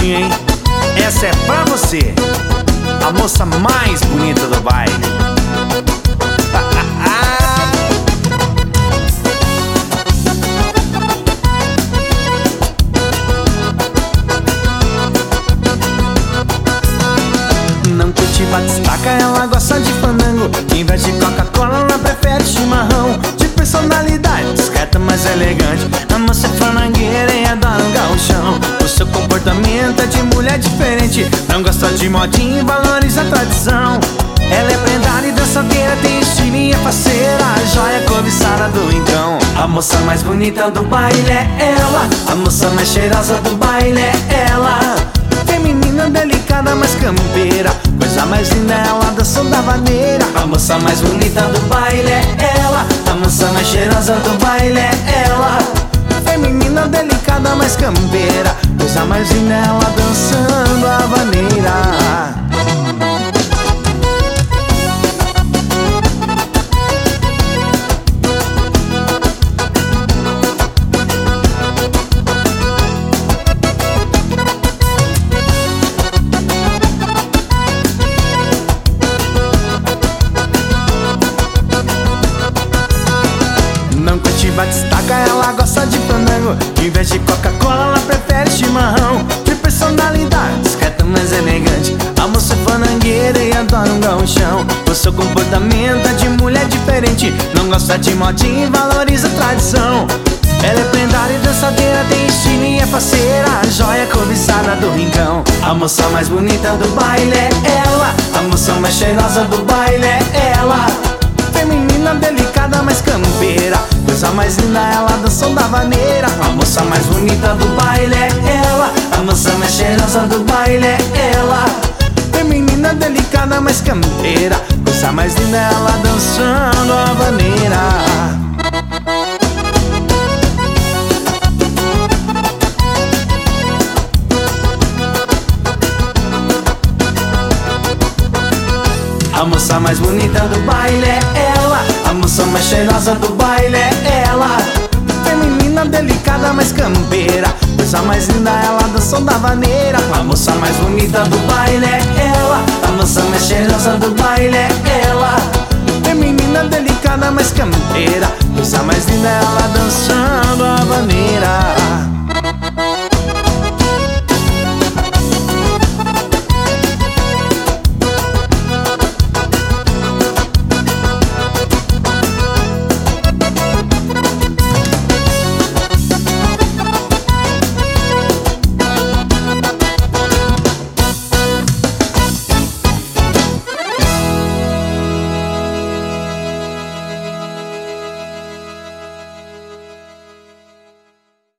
certinho, hein? Essa é pra você, a moça mais bonita do baile. Não curte batistaca, ela gosta de fandango. Em vez de Coca-Cola, ela prefere chimarrão. De personalidade discreta, mas elegante, a moça é fanangueira e adora um gauchão. O seu comportamento é de mulher diferente, não gosta de modinha e valoriza a tradição. Ela é prendada e dançadeira, tem estilo e é faceira, a joia cobiçada do rincão. A moça mais bonita do baile é ela, a moça mais cheirosa do baile é ela. Feminina, delicada, mas campeira, coisa mais linda, ela dançou da vaneira. A moça mais bonita do baile é ela, a moça mais cheirosa do baile é ela. Feminina, delicada, mas campeira, coisa mais linda, ela dançando a vaneira. Não curte batistaca, ela gosta de fandango. Em vez de Coca-Cola, ela prefere chimarrão. De personalidade discreta, mas elegante, a moça é fanangueira e adora um gauchão. O seu comportamento é de mulher diferente, não gosta de modinha e valoriza a tradição. Ela é prendada e dançadeira, tem estilo e é faceira, a joia cobiçada do rincão. A moça mais bonita do baile é ela, a moça mais cheirosa do baile é ela. Feminina, delicada, mas campeira, coisa mais linda, ela dançou da vaneira. A moça mais bonita do baile é ela, a moça mais cheirosa do baile é ela. Feminina, delicada, mas campeira, coisa mais linda, ela dançando a vaneira. A moça mais bonita do baile é ela, a moça mais cheirosa do baile é ela. Feminina, delicada, mas campeira, coisa mais linda, ela dançou da vaneira. A moça mais bonita do baile é ela, a moça mais cheirosa do baile é ela. Feminina, delicada, mas campeira, coisa mais linda, ela dançando a vaneira.